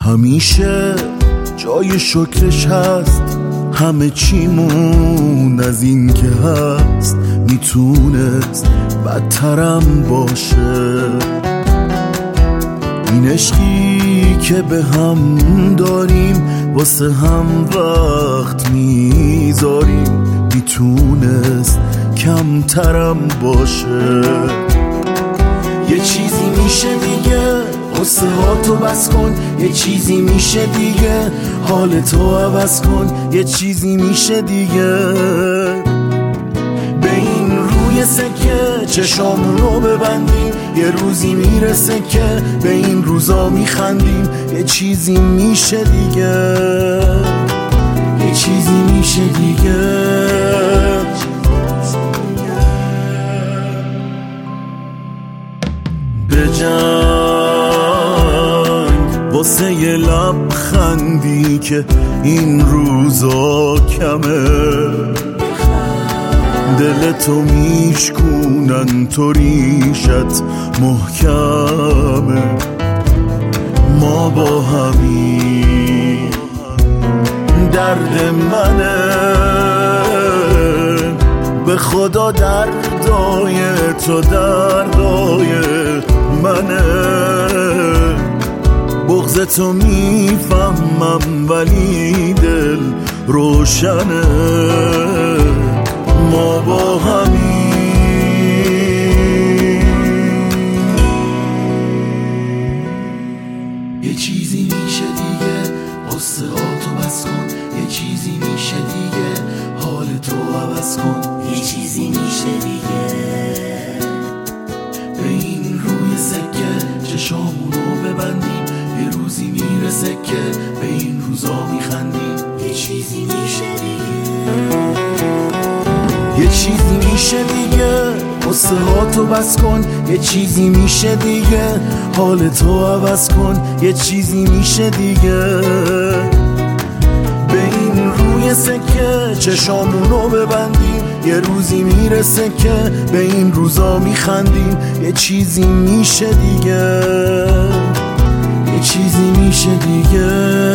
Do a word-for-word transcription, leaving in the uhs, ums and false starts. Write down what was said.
همیشه جای شکرش هست، همه چیمون از این که هست میتونست بدترم باشه. این عشقی که به هم داریم واسه هم وقت میذاریم میتونست کمترم باشه. یه چیزی میشه دیگه قصه ها تو بس کن، یه چیزی میشه دیگه حال تو عوض کن، یه چیزی میشه دیگه به این روی سکه چشامون رو ببندیم، یه روزی میرسه که به این روزا میخندیم، یه چیزی میشه دیگه، یه چیزی میشه دیگه. به جنگ واسه یه لبخندی که این روزا کمه، دلتو میشکونن تو ریشت محکمه. ما با همین درد منه، به خدا دردای تو دردای منه. بغض تو میفهمم ولی دل روشنه. ما با همین یه چیزی میشه دیگه قصه ها تو بس کن، یه چیزی میشه دیگه حال تو عوض کن، یه چیزی میشه دیگه به این روی سکه چشامون رو ببندیم، یه روزی میرسه که به این روزا میخندیم، یه چیزی میشه دیگه یه چیزی میشه دیگه قصه ها تو بس کن، یه چیزی میشه دیگه حال تو عوض کن، یه چیزی میشه دیگه به این روی سکه چشامون رو ببندیم، یه روزی میرسه که به این روزا میخندیم، یه چیزی میشه دیگه، یه چیزی میشه دیگه.